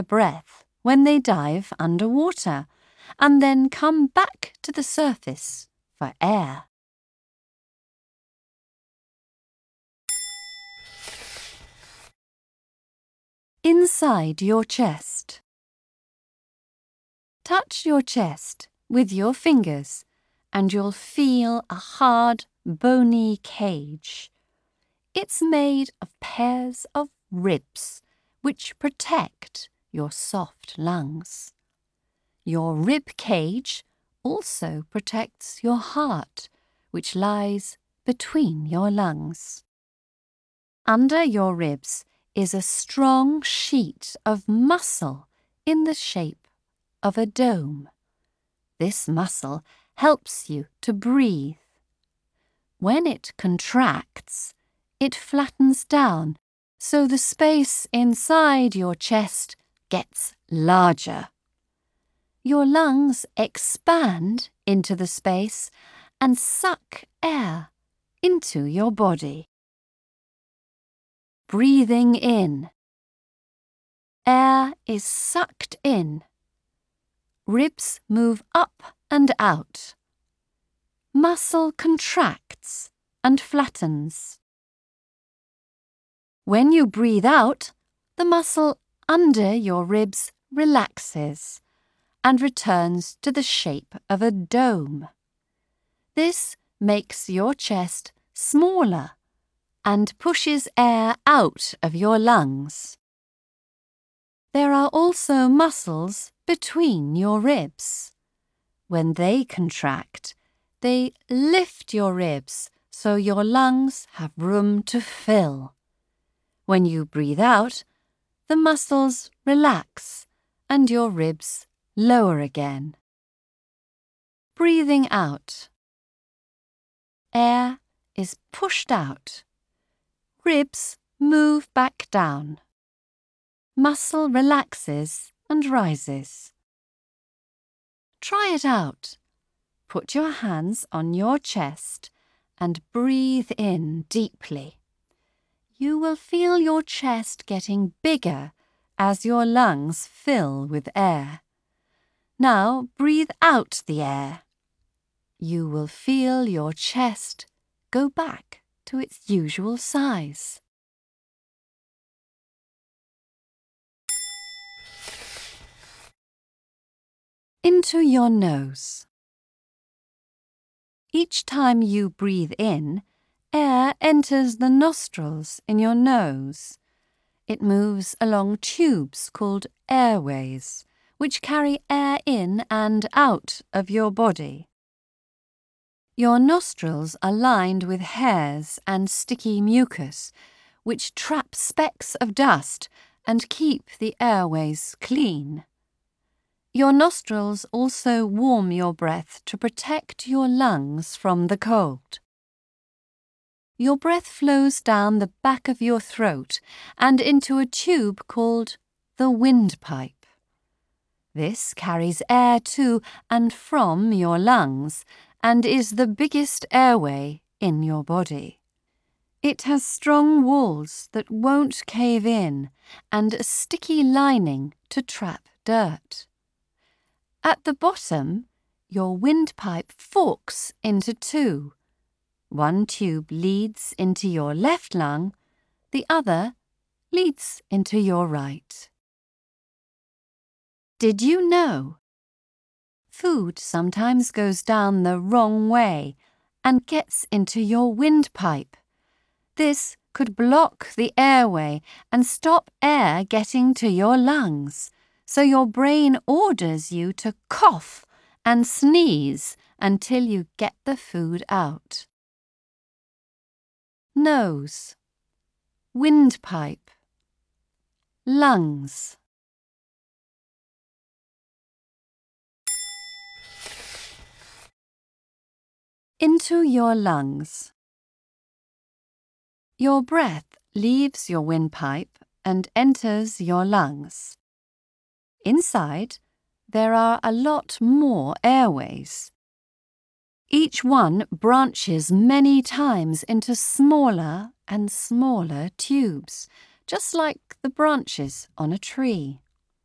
breath when they dive underwater and then come back to the surface for air. Inside your chest. Touch your chest with your fingers and you'll feel a hard, bony cage. It's made of pairs of ribs which protect your soft lungs. Your rib cage also protects your heart, which lies between your lungs. Under your ribs is a strong sheet of muscle in the shape of a dome. This muscle helps you to breathe. When it contracts, it flattens down, so the space inside your chest gets larger. Your lungs expand into the space and suck air into your body. Breathing in. Air is sucked in. Ribs move up and out. Muscle contracts and flattens. When you breathe out, the muscle under your ribs relaxes and returns to the shape of a dome. This makes your chest smaller and pushes air out of your lungs. There are also muscles between your ribs. When they contract, they lift your ribs so your lungs have room to fill. When you breathe out, the muscles relax and your ribs lower again. Breathing out. Air is pushed out. Ribs move back down. Muscle relaxes and rises. Try it out. Put your hands on your chest and breathe in deeply. You will feel your chest getting bigger as your lungs fill with air. Now breathe out the air. You will feel your chest go back to its usual size. Into your nose. Each time you breathe in, air enters the nostrils in your nose. It moves along tubes called airways, which carry air in and out of your body. Your nostrils are lined with hairs and sticky mucus, which trap specks of dust and keep the airways clean. Your nostrils also warm your breath to protect your lungs from the cold. Your breath flows down the back of your throat and into a tube called the windpipe. This carries air to and from your lungs and is the biggest airway in your body. It has strong walls that won't cave in and a sticky lining to trap dirt. At the bottom, your windpipe forks into two. One tube leads into your left lung, the other leads into your right. Did you know? Food sometimes goes down the wrong way and gets into your windpipe. This could block the airway and stop air getting to your lungs, so your brain orders you to cough and sneeze until you get the food out. Nose, windpipe, lungs. Into your lungs. Your breath leaves your windpipe and enters your lungs. Inside, there are a lot more airways. Each one branches many times into smaller and smaller tubes, just like the branches on a tree.